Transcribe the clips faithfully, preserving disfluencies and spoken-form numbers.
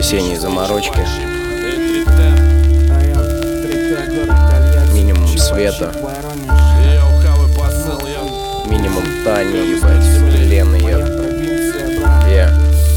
осенней заморочки. Минимум света, минимум Тани, ебать, Лены, я.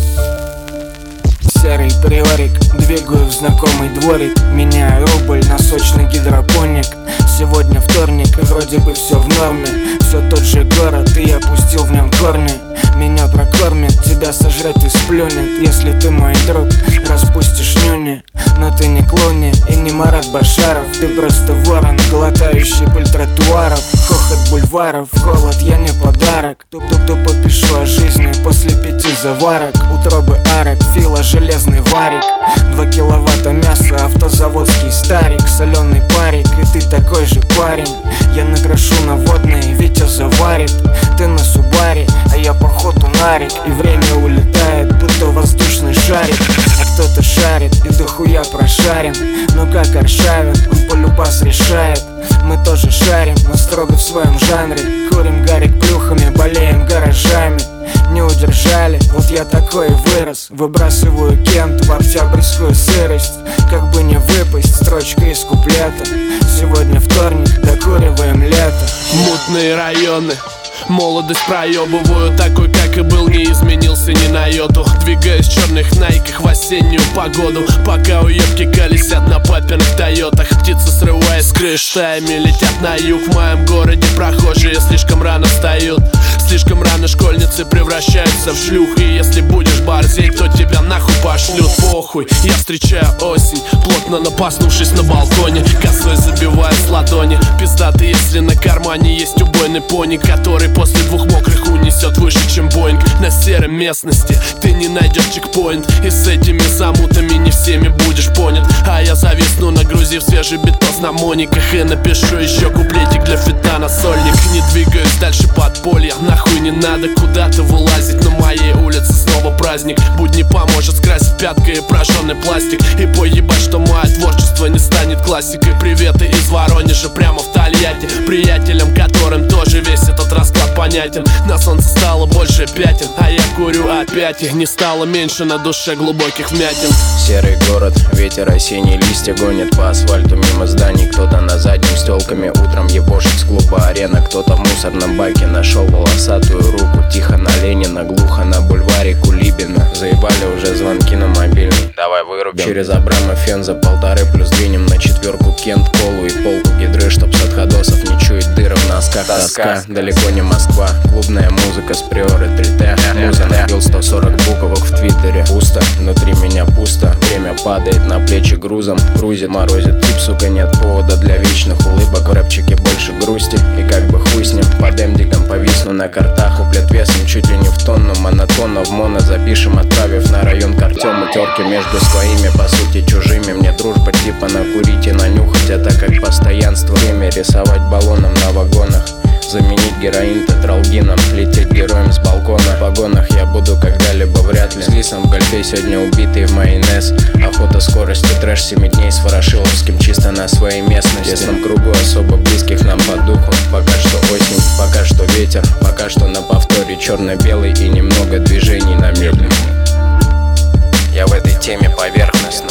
Серый приорик, двигаю в знакомый дворик. Меняю рубль на сочный гидропоник. Сегодня вторник, и вроде бы все в норме. Все тот же город, и я пустил в нем корни. Меня прокормят, тебя сожрать и сплюнет. Если ты мой друг, распустишь нюни. Но ты не Клуни и не Марат Башаров. Ты просто ворон, глотающий пыль тротуаров. Хохот бульваров, холод, я не подарок. Туп-туп-тупо пишу о жизни после пяти заварок. Утробы арок, фила, железный варик. Два киловатта мяса, автозаводский старик. Соленый парик, и ты такой же парень. Я накрашу на водные, Витя заварит. Ты на Субаре, а я походу нарик. И время улетает, будто воздушный шарик. А кто-то шарит и дохуя прошарен. Но как Аршавин, он полюбас решает. Мы тоже шарим, но строго в своем жанре. Курим гарик плюхами, болеем гаражами. Не удержали, вот я такой вырос. Выбрасываю кент в октябрьскую сырость. Как бы не выпасть, строчка из куплета. Сегодня вторник, докуриваем лето. Мутные районы, молодость проебываю. Такой, как и был, не изменился ни на йоту. Двигаюсь в черных найках в осеннюю погоду. Пока уебки колесят на папиных тойотах. Птицы, срываясь с крыш, стаями летят на юг. В моем городе прохожие слишком рано встают. Слишком рано школьницы превращаются в шлюх. И если будешь борзеть, то тебя нахуй пошлют. Похуй, я встречаю осень, плотно напаснувшись на балконе. Косой забиваю с ладони. Пиздатый, если на кармане есть убойный пони, который после двух мокрых унесет выше, чем Боинг. На серой местности ты не найдешь чекпоинт. И с этими замутами не всеми будешь понят. А я зависну, нагрузив свежий битос на мониках. И напишу еще куплетик для фита на сольник. Не двигаюсь дальше подполья, нахуй не надо куда-то вылазить. На моей улице снова праздник. Будни поможет скрасить пяткой и прожженный пластик. И поебать, что мое творчество не станет классикой. Приветы из Воронежа прямо в Тольятти. Приятелям, которым тоже весь этот расклад понятен. На солнце стало больше пятен, а я курю опять. Их не стало меньше, на душе глубоких вмятин. Серый город, ветер осенний, листья гонит по асфальту мимо зданий. Кто-то на заднем с тёлками утром ебошит с клуба арена. Кто-то в мусорном баке нашел волосатую руку. Тихо на Ленина, глухо на бульваре Кулибина. Заебали уже звонки на мобильный, давай вырубим. Через Абрама фен за полторы плюс двинем на четверку Кент, колу и полку гидры, чтоб с отходосов не чуять дыры в носках. Тоска, далеко не Москва, клубная музыка с приоры три тэ. Муза набил сто сорок буквок в твиттере. Пусто, внутри меня пусто. Время падает на плечи грузом. Грузит, морозит тип, сука, нет повода для вечных улыбок. В рэпчике больше грусти, и как бы хуй с ним. Под эмдиком повисну на картах. Куплет весом чуть ли не в тонну. Монотонно в моно запишем, отправив на район к Артему. Терки между своими, по сути чужими. Мне дружба типа накурить и нанюхать. Это как постоянство. Время рисовать баллоном на вагонах. Заменить героин тетралгином. Лететь героем с балкона. В погонах я буду когда-либо вряд ли. С лисом в гольфе сегодня убитый в майонез. Охота скорости, трэш семи дней с Ворошиловским чисто на своей местности. В тесном кругу особо близких нам по духу. Пока что осень, пока что ветер. Пока что на повторе черно-белый и немного движений на медленном. Я в этой теме поверхностно.